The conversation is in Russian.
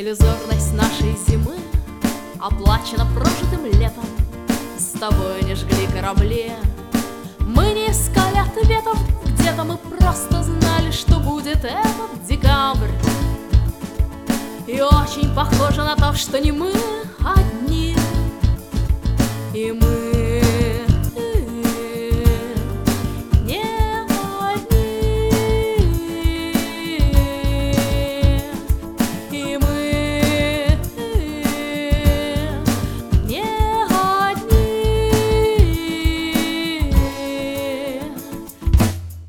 Иллюзорность нашей зимы оплачена прожитым летом. С тобой не жгли корабли, мы не искали ответов. Где-то мы просто знали, что будет этот декабрь. И очень похоже на то, что не мы одни, и мы